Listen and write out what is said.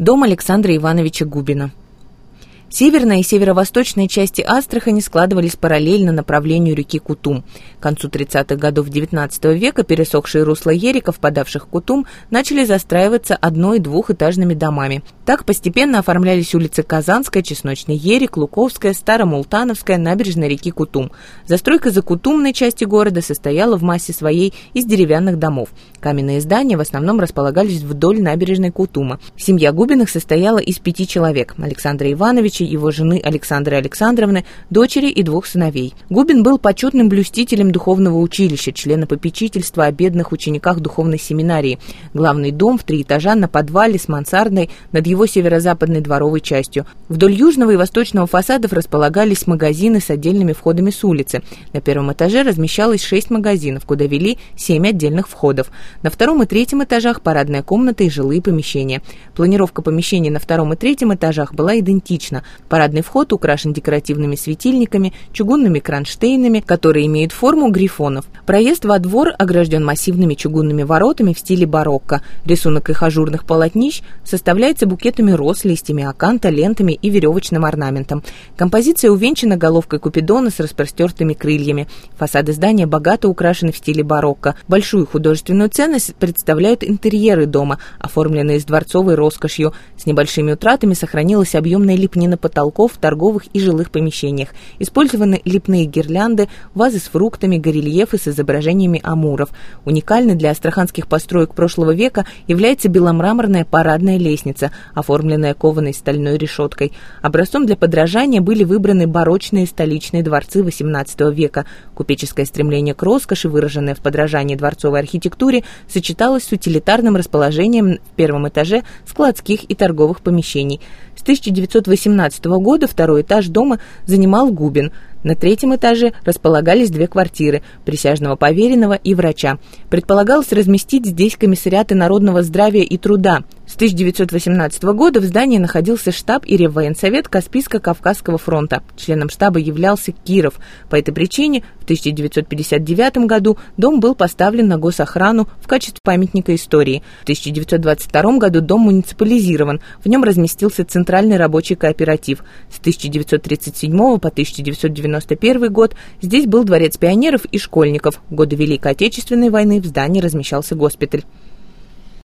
Дом Александра Ивановича Губина. Северная и северо-восточная части Астрахани складывались параллельно направлению реки Кутум. К концу 30-х годов XIX века пересохшие русла ериков, впадавших в Кутум, начали застраиваться одно- и двухэтажными домами. Так постепенно оформлялись улицы Казанская, Чесночный Ерик, Луковская, Старомултановская, набережная реки Кутум. Застройка закутумной части города состояла в массе своей из деревянных домов. Каменные здания в основном располагались вдоль набережной Кутума. Семья Губиных состояла из 5 человек: Александра Ивановича, его жены Александры Александровны, дочери и 2 сыновей. Губин был почетным блюстителем духовного училища, члена попечительства о бедных учениках духовной семинарии. Главный дом в 3 этажа на подвале с мансардной над его северо-западной дворовой частью. Вдоль южного и восточного фасадов располагались магазины с отдельными входами с улицы. На 1-м этаже размещалось 6 магазинов, куда вели 7 отдельных входов. На 2-м и 3-м этажах парадная комната и жилые помещения. Планировка помещений на 2-м и 3-м этажах была идентична. Парадный вход украшен декоративными светильниками, чугунными кронштейнами, которые имеют форму грифонов. Проезд во двор огражден массивными чугунными воротами в стиле барокко. Рисунок их ажурных полотнищ составляется букетами роз, листьями аканта, лентами и веревочным орнаментом. Композиция увенчана головкой Купидона с распростертыми крыльями. Фасады здания богато украшены в стиле барокко. Большую художественную ценность представляют интерьеры дома, оформленные с дворцовой роскошью. С небольшими утратами сохранилась объемная лепнина потолков в торговых и жилых помещениях. Использованы лепные гирлянды, вазы с фруктами, горельефы с изображениями амуров. Уникальной для астраханских построек прошлого века является беломраморная парадная лестница, оформленная кованой стальной решеткой. Образцом для подражания были выбраны барочные столичные дворцы XVIII века. Купеческое стремление к роскоши, выраженное в подражании дворцовой архитектуре, сочеталось с утилитарным расположением в 1-м этаже складских и торговых помещений. С 1918 года 2-й этаж дома занимал Губин. На 3-м этаже располагались 2 квартиры – присяжного поверенного и врача. Предполагалось разместить здесь комиссариаты народного здравия и труда. С 1918 года в здании находился штаб и Реввоенсовет Каспийско-Кавказского фронта. Членом штаба являлся Киров. По этой причине в 1959 году дом был поставлен на госохрану в качестве памятника истории. В 1922 году дом муниципализирован. В нем разместился Центральный рабочий кооператив. С 1937 по 1991 год здесь был дворец пионеров и школьников. В годы Великой Отечественной войны в здании размещался госпиталь.